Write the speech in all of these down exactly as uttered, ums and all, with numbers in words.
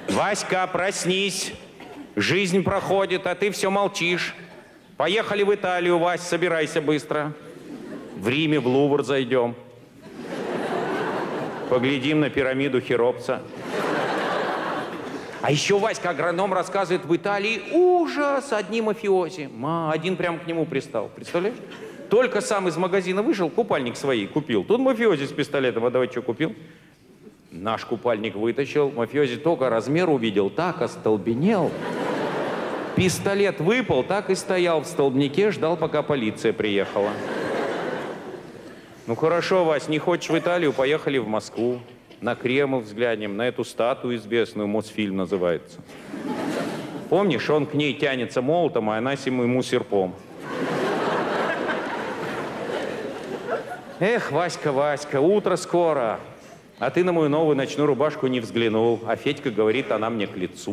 Васька, проснись. Жизнь проходит, а ты все молчишь. Поехали в Италию, Вась, собирайся быстро. В Риме в Лувр зайдем. Поглядим на пирамиду Хеопса. А еще Васька, агроном, рассказывает, в Италии ужас, одни мафиози. Ма, один прям к нему пристал, представляешь? Только сам из магазина вышел, купальник свои купил. Тут мафиози с пистолетом, а давай что купил? Наш купальник вытащил, мафиози только размер увидел, так остолбенел. Пистолет выпал, так и стоял в столбнике, ждал, пока полиция приехала. Ну хорошо, Вась, не хочешь в Италию, поехали в Москву. На Кремль взглянем, на эту статую известную, Мосфильм называется. Помнишь, он к ней тянется молотом, а она ему серпом. Эх, Васька, Васька, утро скоро. А ты на мою новую ночную рубашку не взглянул, а Федька говорит, она мне к лицу.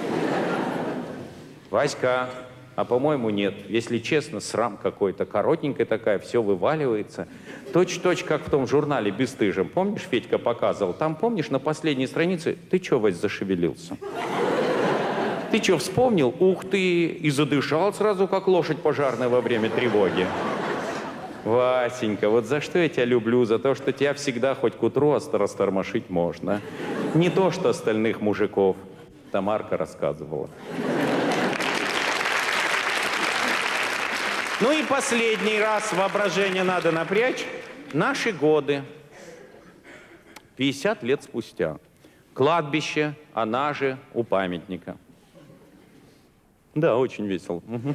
Васька, а по-моему нет. Если честно, срам какой-то, коротенькая такая, все вываливается. Точь-точь, как в том журнале «Бесстыжим». Помнишь, Федька показывал? Там, помнишь, на последней странице, ты чё, Вась, зашевелился? Ты чё, вспомнил? Ух ты! И задышал сразу, как лошадь пожарная во время тревоги. Васенька, вот за что я тебя люблю? За то, что тебя всегда хоть к утру растормошить можно. Не то, что остальных мужиков. Тамарка рассказывала. Ну и последний раз воображение надо напрячь. Наши годы. пятьдесят лет спустя. Кладбище, она же у памятника. Да, очень весело. Угу.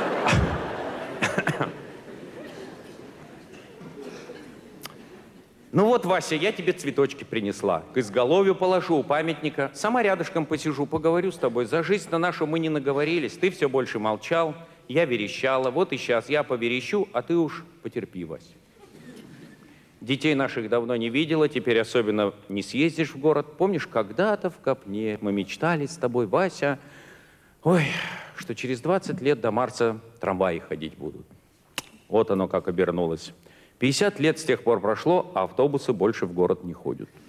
Ну вот, Вася, я тебе цветочки принесла. К изголовью положу у памятника. Сама рядышком посижу, поговорю с тобой. За жизнь-то нашу мы не наговорились. Ты все больше молчал, я верещала. Вот и сейчас я поверещу, а ты уж потерпи, Вася. Детей наших давно не видела, теперь особенно не съездишь в город. Помнишь, когда-то в Копне мы мечтали с тобой, Вася, ой, что через двадцать лет до Марса трамваи ходить будут. Вот оно как обернулось. пятьдесят лет с тех пор прошло, а автобусы больше в город не ходят.